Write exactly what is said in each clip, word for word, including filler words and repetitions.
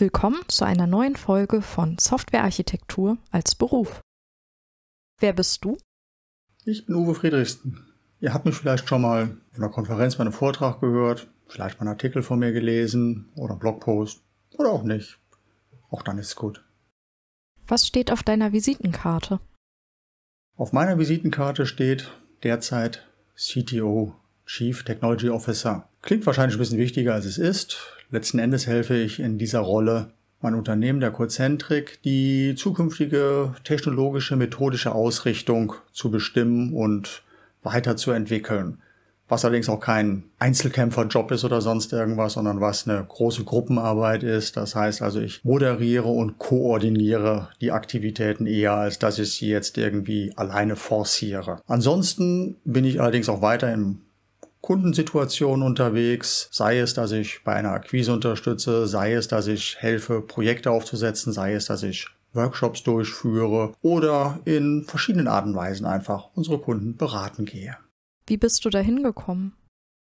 Willkommen zu einer neuen Folge von Softwarearchitektur als Beruf. Wer bist du? Ich bin Uwe Friedrichsen. Ihr habt mich vielleicht schon mal auf einer Konferenz bei einem Vortrag gehört, vielleicht mal einen Artikel von mir gelesen oder einen Blogpost oder auch nicht. Auch dann ist es gut. Was steht auf deiner Visitenkarte? Auf meiner Visitenkarte steht derzeit C T O, Chief Technology Officer. Klingt wahrscheinlich ein bisschen wichtiger, als es ist. Letzten Endes helfe ich in dieser Rolle mein Unternehmen, der Cozentric, die zukünftige technologische, methodische Ausrichtung zu bestimmen und weiterzuentwickeln. Was allerdings auch kein Einzelkämpferjob ist oder sonst irgendwas, sondern was eine große Gruppenarbeit ist. Das heißt also, ich moderiere und koordiniere die Aktivitäten eher, als dass ich sie jetzt irgendwie alleine forciere. Ansonsten bin ich allerdings auch weiter in Kundensituationen unterwegs, sei es, dass ich bei einer Akquise unterstütze, sei es, dass ich helfe, Projekte aufzusetzen, sei es, dass ich Workshops durchführe oder in verschiedenen Arten und Weisen einfach unsere Kunden beraten gehe. Wie bist du dahin gekommen?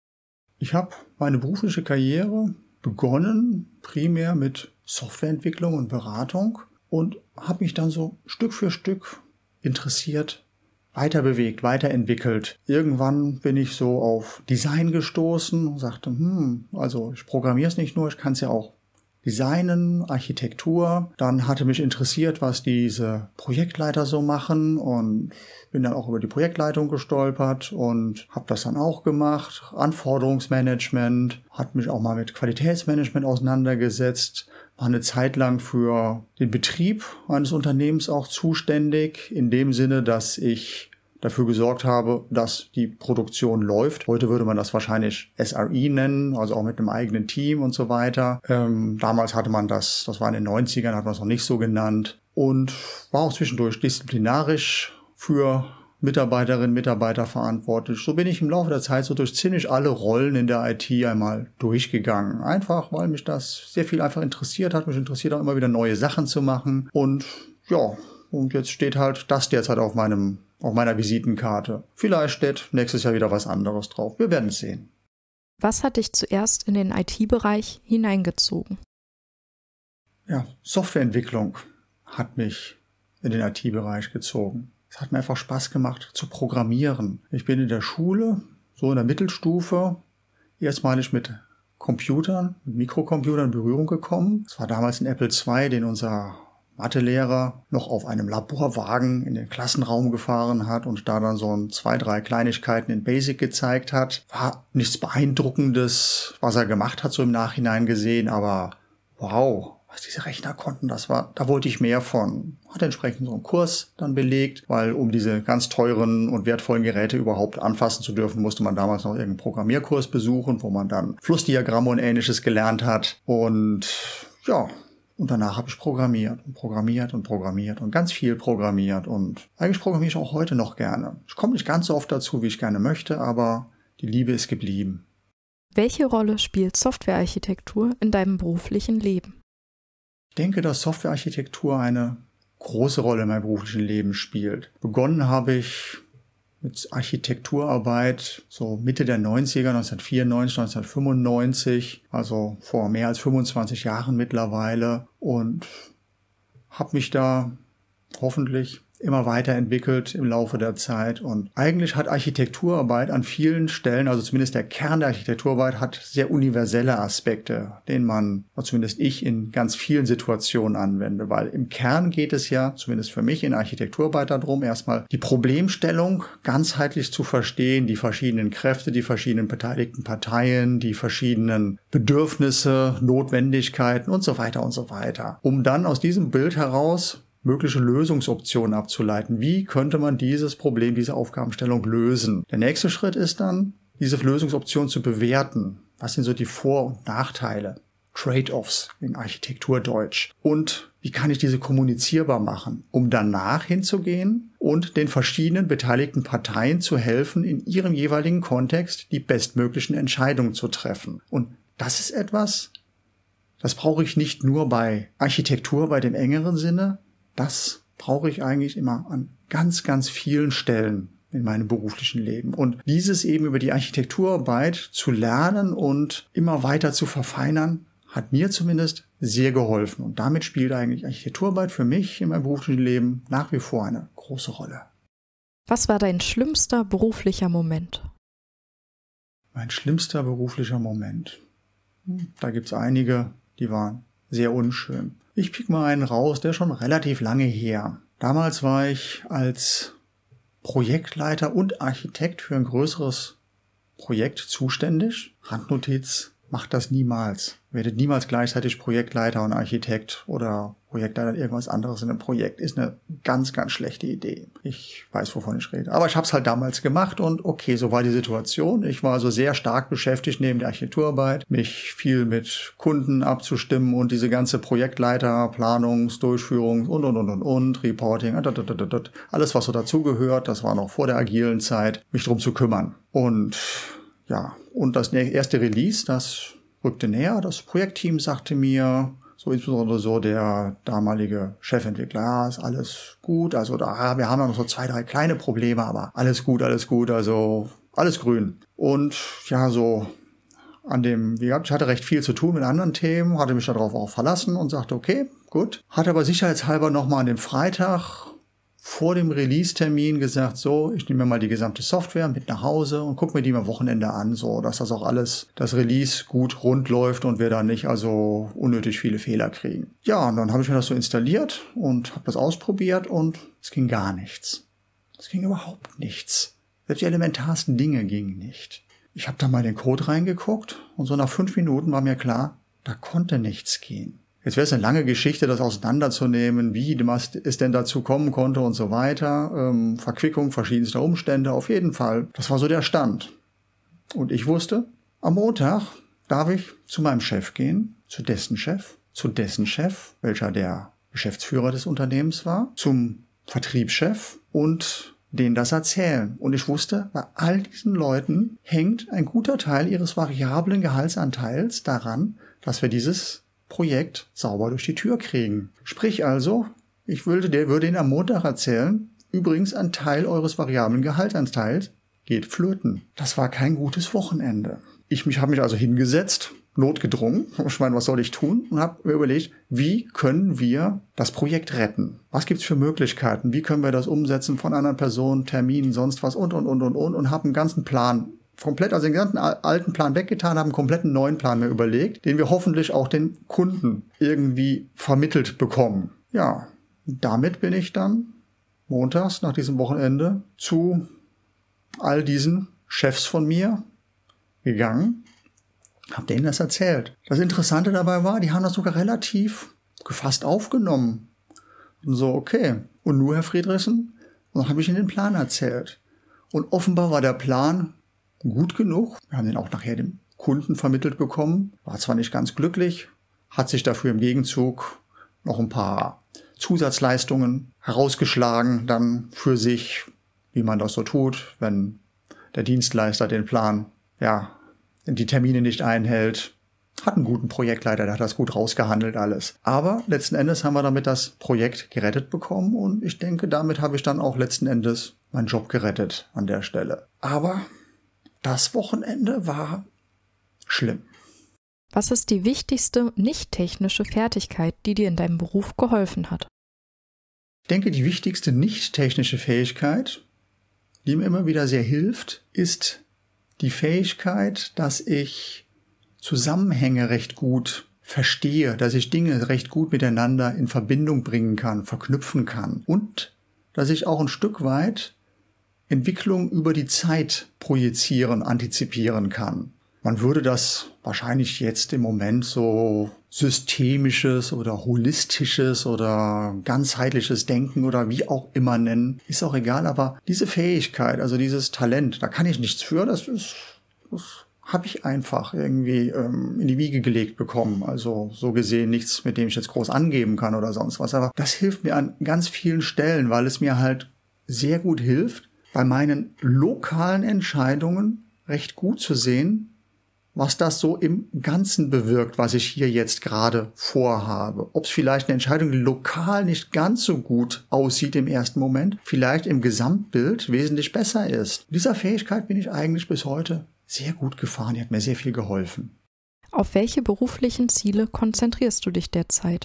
Ich habe meine berufliche Karriere begonnen, primär mit Softwareentwicklung und Beratung und habe mich dann so Stück für Stück interessiert, weiter bewegt, weiterentwickelt. Irgendwann bin ich so auf Design gestoßen und sagte, hm, also ich programmiere es nicht nur, ich kann es ja auch designen, Architektur. Dann hatte mich interessiert, was diese Projektleiter so machen und bin dann auch über die Projektleitung gestolpert und habe das dann auch gemacht. Anforderungsmanagement, hat mich auch mal mit Qualitätsmanagement auseinandergesetzt, war eine Zeit lang für den Betrieb eines Unternehmens auch zuständig, in dem Sinne, dass ich dafür gesorgt habe, dass die Produktion läuft. Heute würde man das wahrscheinlich S R E nennen, also auch mit einem eigenen Team und so weiter. Ähm, damals hatte man das, das war in den neunzigern, hat man es noch nicht so genannt und war auch zwischendurch disziplinarisch für Mitarbeiterinnen und Mitarbeiter verantwortlich. So bin ich im Laufe der Zeit so durch ziemlich alle Rollen in der I T einmal durchgegangen. Einfach, weil mich das sehr viel einfach interessiert hat. Mich interessiert auch immer wieder neue Sachen zu machen. Und ja, und jetzt steht halt das derzeit auf meinem auf meiner Visitenkarte. Vielleicht steht nächstes Jahr wieder was anderes drauf. Wir werden es sehen. Was hat dich zuerst in den I T-Bereich hineingezogen? Ja, Softwareentwicklung hat mich in den I T-Bereich gezogen. Es hat mir einfach Spaß gemacht zu programmieren. Ich bin in der Schule, so in der Mittelstufe, erstmalig mit Computern, mit Mikrocomputern in Berührung gekommen. Es war damals ein Apple zwei, den unser Mathelehrer noch auf einem Laborwagen in den Klassenraum gefahren hat und da dann so ein zwei, drei Kleinigkeiten in Basic gezeigt hat. War nichts Beeindruckendes, was er gemacht hat, so im Nachhinein gesehen, aber wow, was diese Rechner konnten, das war, da wollte ich mehr von. Hat entsprechend so einen Kurs dann belegt, weil um diese ganz teuren und wertvollen Geräte überhaupt anfassen zu dürfen, musste man damals noch irgendeinen Programmierkurs besuchen, wo man dann Flussdiagramme und Ähnliches gelernt hat und ja, und danach habe ich programmiert und programmiert und programmiert und ganz viel programmiert. Und eigentlich programmiere ich auch heute noch gerne. Ich komme nicht ganz so oft dazu, wie ich gerne möchte, aber die Liebe ist geblieben. Welche Rolle spielt Softwarearchitektur in deinem beruflichen Leben? Ich denke, dass Softwarearchitektur eine große Rolle in meinem beruflichen Leben spielt. Begonnen habe ich mit Architekturarbeit so Mitte der neunziger, neunzehnhundertvierundneunzig, neunzehnhundertfünfundneunzig, also vor mehr als fünfundzwanzig Jahren mittlerweile und habe mich da hoffentlich immer weiterentwickelt im Laufe der Zeit. Und eigentlich hat Architekturarbeit an vielen Stellen, also zumindest der Kern der Architekturarbeit, hat sehr universelle Aspekte, den man, oder zumindest ich, in ganz vielen Situationen anwende. Weil im Kern geht es ja, zumindest für mich in Architekturarbeit darum, erstmal die Problemstellung ganzheitlich zu verstehen, die verschiedenen Kräfte, die verschiedenen beteiligten Parteien, die verschiedenen Bedürfnisse, Notwendigkeiten und so weiter und so weiter. Um dann aus diesem Bild heraus mögliche Lösungsoptionen abzuleiten. Wie könnte man dieses Problem, diese Aufgabenstellung lösen? Der nächste Schritt ist dann, diese Lösungsoption zu bewerten. Was sind so die Vor- und Nachteile? Trade-offs in Architekturdeutsch. Und wie kann ich diese kommunizierbar machen, um danach hinzugehen und den verschiedenen beteiligten Parteien zu helfen, in ihrem jeweiligen Kontext die bestmöglichen Entscheidungen zu treffen. Und das ist etwas, das brauche ich nicht nur bei Architektur, bei dem engeren Sinne. Das brauche ich eigentlich immer an ganz, ganz vielen Stellen in meinem beruflichen Leben. Und dieses eben über die Architekturarbeit zu lernen und immer weiter zu verfeinern, hat mir zumindest sehr geholfen. Und damit spielt eigentlich Architekturarbeit für mich in meinem beruflichen Leben nach wie vor eine große Rolle. Was war dein schlimmster beruflicher Moment? Mein schlimmster beruflicher Moment. Da gibt es einige, die waren sehr unschön. Ich pick mal einen raus, der ist schon relativ lange her. Damals war ich als Projektleiter und Architekt für ein größeres Projekt zuständig. Randnotiz: macht das niemals. Werdet niemals gleichzeitig Projektleiter und Architekt oder Projektleiter irgendwas anderes in einem Projekt. Ist eine ganz, ganz schlechte Idee. Ich weiß, wovon ich rede. Aber ich habe es halt damals gemacht und okay, so war die Situation. Ich war also sehr stark beschäftigt neben der Architekturarbeit, mich viel mit Kunden abzustimmen und diese ganze Projektleiter, Planungs-, Durchführungs- und, und, und, und, und, Reporting, alles, was so dazugehört, das war noch vor der agilen Zeit, mich drum zu kümmern. Und ja, und das erste Release, das rückte näher. Das Projektteam sagte mir, so insbesondere so der damalige Chefentwickler, ja, ist alles gut. Also da, wir haben ja noch so zwei, drei kleine Probleme, aber alles gut, alles gut, also alles grün. Und ja, so an dem, wie gesagt, ich hatte recht viel zu tun mit anderen Themen, hatte mich darauf auch verlassen und sagte, okay, gut. Hatte aber sicherheitshalber nochmal an dem Freitag vor dem Release-Termin gesagt, so, ich nehme mir mal die gesamte Software mit nach Hause und gucke mir die mal am Wochenende an, so, dass das auch alles, das Release gut rund läuft und wir da nicht also unnötig viele Fehler kriegen. Ja, und dann habe ich mir das so installiert und habe das ausprobiert und es ging gar nichts. Es ging überhaupt nichts. Selbst die elementarsten Dinge gingen nicht. Ich habe da mal in den Code reingeguckt und so nach fünf Minuten war mir klar, da konnte nichts gehen. Jetzt wäre es eine lange Geschichte, das auseinanderzunehmen, wie es denn dazu kommen konnte und so weiter. Ähm, Verquickung verschiedenster Umstände, auf jeden Fall. Das war so der Stand. Und ich wusste, am Montag darf ich zu meinem Chef gehen, zu dessen Chef, zu dessen Chef, welcher der Geschäftsführer des Unternehmens war, zum Vertriebschef und denen das erzählen. Und ich wusste, bei all diesen Leuten hängt ein guter Teil ihres variablen Gehaltsanteils daran, dass wir dieses Projekt sauber durch die Tür kriegen. Sprich also, ich würde, der würde Ihnen am Montag erzählen, übrigens ein Teil eures variablen Gehaltsanteils geht flöten. Das war kein gutes Wochenende. Ich mich, habe mich also hingesetzt, notgedrungen, ich meine, was soll ich tun? Und habe mir überlegt, wie können wir das Projekt retten? Was gibt's für Möglichkeiten? Wie können wir das umsetzen von anderen Personen, Terminen, sonst was und, und, und, und, und, und habe einen ganzen Plan komplett, also den ganzen alten Plan weggetan, haben einen kompletten neuen Plan mir überlegt, den wir hoffentlich auch den Kunden irgendwie vermittelt bekommen. Ja, damit bin ich dann montags nach diesem Wochenende zu all diesen Chefs von mir gegangen, habe denen das erzählt. Das Interessante dabei war, die haben das sogar relativ gefasst aufgenommen. Und so, okay. Und nur, Herr Friedrichsen? Und dann habe ich ihnen den Plan erzählt. Und offenbar war der Plan gut genug. Wir haben den auch nachher dem Kunden vermittelt bekommen. War zwar nicht ganz glücklich, hat sich dafür im Gegenzug noch ein paar Zusatzleistungen herausgeschlagen, dann für sich, wie man das so tut, wenn der Dienstleister den Plan, ja, die Termine nicht einhält. Hat einen guten Projektleiter, der hat das gut rausgehandelt alles. Aber letzten Endes haben wir damit das Projekt gerettet bekommen und ich denke, damit habe ich dann auch letzten Endes meinen Job gerettet an der Stelle. Aber das Wochenende war schlimm. Was ist die wichtigste nicht-technische Fertigkeit, die dir in deinem Beruf geholfen hat? Ich denke, die wichtigste nicht-technische Fähigkeit, die mir immer wieder sehr hilft, ist die Fähigkeit, dass ich Zusammenhänge recht gut verstehe, dass ich Dinge recht gut miteinander in Verbindung bringen kann, verknüpfen kann und dass ich auch ein Stück weit Entwicklung über die Zeit projizieren, antizipieren kann. Man würde das wahrscheinlich jetzt im Moment so systemisches oder holistisches oder ganzheitliches Denken oder wie auch immer nennen. Ist auch egal, aber diese Fähigkeit, also dieses Talent, da kann ich nichts für, das ist, das habe ich einfach irgendwie ähm, in die Wiege gelegt bekommen. Also so gesehen nichts, mit dem ich jetzt groß angeben kann oder sonst was. Aber das hilft mir an ganz vielen Stellen, weil es mir halt sehr gut hilft, bei meinen lokalen Entscheidungen recht gut zu sehen, was das so im Ganzen bewirkt, was ich hier jetzt gerade vorhabe. Ob es vielleicht eine Entscheidung, die lokal nicht ganz so gut aussieht im ersten Moment, vielleicht im Gesamtbild wesentlich besser ist. Mit dieser Fähigkeit bin ich eigentlich bis heute sehr gut gefahren. Die hat mir sehr viel geholfen. Auf welche beruflichen Ziele konzentrierst du dich derzeit?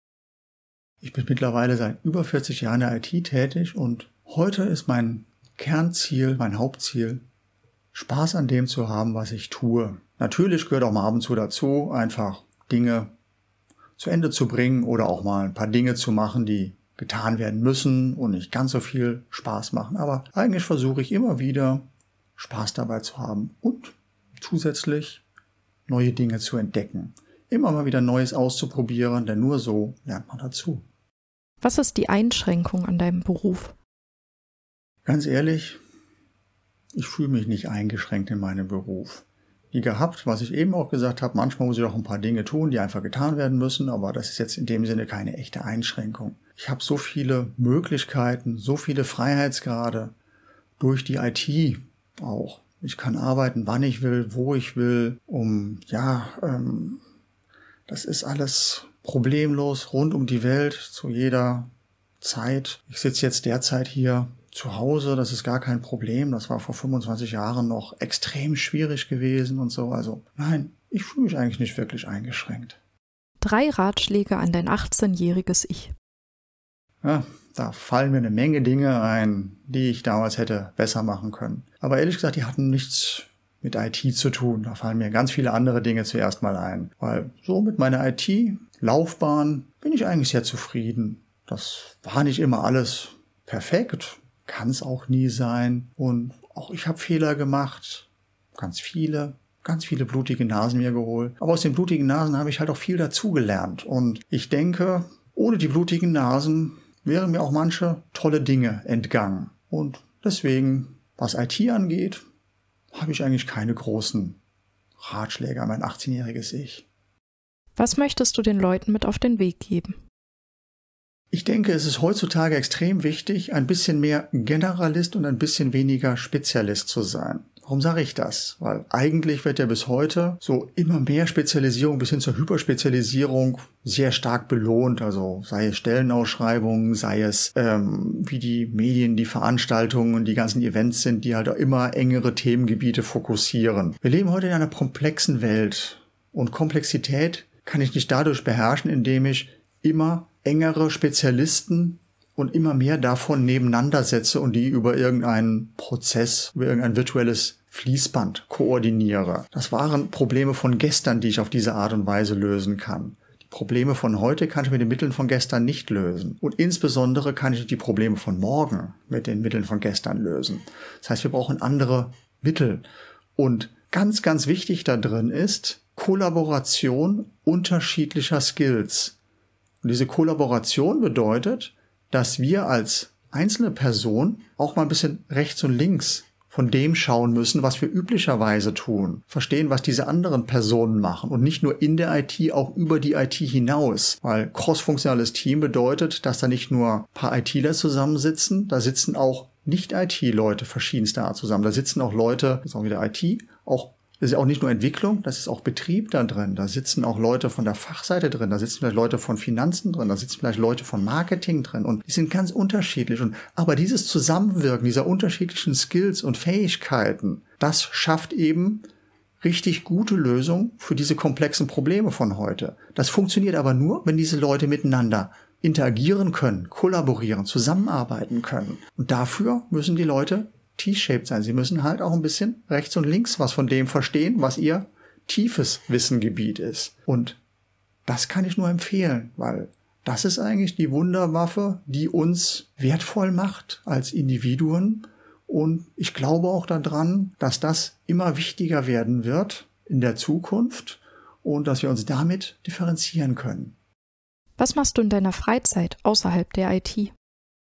Ich bin mittlerweile seit über vierzig Jahren in der I T tätig und heute ist mein Kernziel, mein Hauptziel, Spaß an dem zu haben, was ich tue. Natürlich gehört auch mal ab und zu dazu, einfach Dinge zu Ende zu bringen oder auch mal ein paar Dinge zu machen, die getan werden müssen und nicht ganz so viel Spaß machen. Aber eigentlich versuche ich immer wieder, Spaß dabei zu haben und zusätzlich neue Dinge zu entdecken. Immer mal wieder Neues auszuprobieren, denn nur so lernt man dazu. Was ist die Einschränkung an deinem Beruf? Ganz ehrlich, ich fühle mich nicht eingeschränkt in meinem Beruf. Wie gehabt, was ich eben auch gesagt habe, manchmal muss ich auch ein paar Dinge tun, die einfach getan werden müssen, aber das ist jetzt in dem Sinne keine echte Einschränkung. Ich habe so viele Möglichkeiten, so viele Freiheitsgrade durch die I T auch. Ich kann arbeiten, wann ich will, wo ich will, um, ja, ähm, das ist alles problemlos rund um die Welt zu jeder Zeit. Ich sitze jetzt derzeit hier zu Hause, das ist gar kein Problem. Das war vor fünfundzwanzig Jahren noch extrem schwierig gewesen und so. Also nein, ich fühle mich eigentlich nicht wirklich eingeschränkt. Drei Ratschläge an dein achtzehnjähriges Ich. Ja, da fallen mir eine Menge Dinge ein, die ich damals hätte besser machen können. Aber ehrlich gesagt, die hatten nichts mit I T zu tun. Da fallen mir ganz viele andere Dinge zuerst mal ein. Weil so mit meiner I T-Laufbahn bin ich eigentlich sehr zufrieden. Das war nicht immer alles perfekt. Kann es auch nie sein. Und auch ich habe Fehler gemacht. Ganz viele. Ganz viele blutige Nasen mir geholt. Aber aus den blutigen Nasen habe ich halt auch viel dazugelernt. Und ich denke, ohne die blutigen Nasen wären mir auch manche tolle Dinge entgangen. Und deswegen, was I T angeht, habe ich eigentlich keine großen Ratschläge an mein achtzehnjähriges Ich. Was möchtest du den Leuten mit auf den Weg geben? Ich denke, es ist heutzutage extrem wichtig, ein bisschen mehr Generalist und ein bisschen weniger Spezialist zu sein. Warum sage ich das? Weil eigentlich wird ja bis heute so immer mehr Spezialisierung bis hin zur Hyperspezialisierung sehr stark belohnt. Also sei es Stellenausschreibungen, sei es ähm, wie die Medien, die Veranstaltungen und die ganzen Events sind, die halt auch immer engere Themengebiete fokussieren. Wir leben heute in einer komplexen Welt und Komplexität kann ich nicht dadurch beherrschen, indem ich immer engere Spezialisten und immer mehr davon nebeneinander setze und die über irgendeinen Prozess, über irgendein virtuelles Fließband koordiniere. Das waren Probleme von gestern, die ich auf diese Art und Weise lösen kann. Die Probleme von heute kann ich mit den Mitteln von gestern nicht lösen. Und insbesondere kann ich die Probleme von morgen mit den Mitteln von gestern lösen. Das heißt, wir brauchen andere Mittel. Und ganz, ganz wichtig da drin ist Kollaboration unterschiedlicher Skills. Und diese Kollaboration bedeutet, dass wir als einzelne Person auch mal ein bisschen rechts und links von dem schauen müssen, was wir üblicherweise tun. Verstehen, was diese anderen Personen machen und nicht nur in der I T, auch über die I T hinaus. Weil crossfunktionales Team bedeutet, dass da nicht nur ein paar ITler zusammensitzen, da sitzen auch Nicht-I T-Leute verschiedenster Art zusammen. Da sitzen auch Leute, das ist auch wieder I T, auch das ist ja auch nicht nur Entwicklung, das ist auch Betrieb da drin. Da sitzen auch Leute von der Fachseite drin, da sitzen vielleicht Leute von Finanzen drin, da sitzen vielleicht Leute von Marketing drin und die sind ganz unterschiedlich. Und aber dieses Zusammenwirken dieser unterschiedlichen Skills und Fähigkeiten, das schafft eben richtig gute Lösungen für diese komplexen Probleme von heute. Das funktioniert aber nur, wenn diese Leute miteinander interagieren können, kollaborieren, zusammenarbeiten können. Und dafür müssen die Leute T-shaped sein. Sie müssen halt auch ein bisschen rechts und links was von dem verstehen, was ihr tiefes Wissengebiet ist. Und das kann ich nur empfehlen, weil das ist eigentlich die Wunderwaffe, die uns wertvoll macht als Individuen. Und ich glaube auch daran, dass das immer wichtiger werden wird in der Zukunft und dass wir uns damit differenzieren können. Was machst du in deiner Freizeit außerhalb der I T?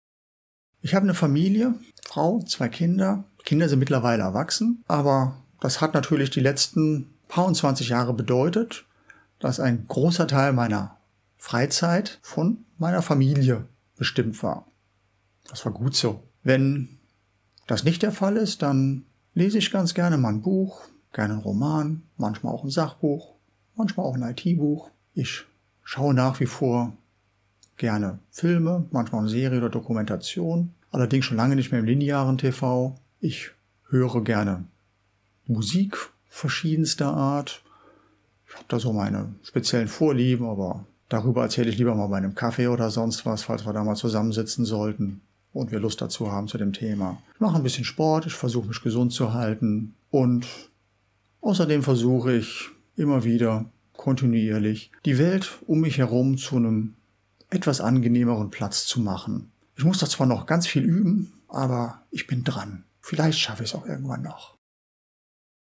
Ich habe eine Familie, Frau, zwei Kinder. Kinder sind mittlerweile erwachsen, aber das hat natürlich die letzten paar und zwanzig Jahre bedeutet, dass ein großer Teil meiner Freizeit von meiner Familie bestimmt war. Das war gut so. Wenn das nicht der Fall ist, dann lese ich ganz gerne mal ein Buch, gerne einen Roman, manchmal auch ein Sachbuch, manchmal auch ein I T-Buch. Ich schaue nach wie vor gerne Filme, manchmal eine Serie oder Dokumentation, allerdings schon lange nicht mehr im linearen T V. Ich höre gerne Musik verschiedenster Art. Ich habe da so meine speziellen Vorlieben, aber darüber erzähle ich lieber mal bei einem Kaffee oder sonst was, falls wir da mal zusammensitzen sollten und wir Lust dazu haben zu dem Thema. Ich mache ein bisschen Sport, ich versuche mich gesund zu halten und außerdem versuche ich immer wieder kontinuierlich die Welt um mich herum zu einem etwas angenehmeren Platz zu machen. Ich muss da zwar noch ganz viel üben, aber ich bin dran. Vielleicht schaffe ich es auch irgendwann noch.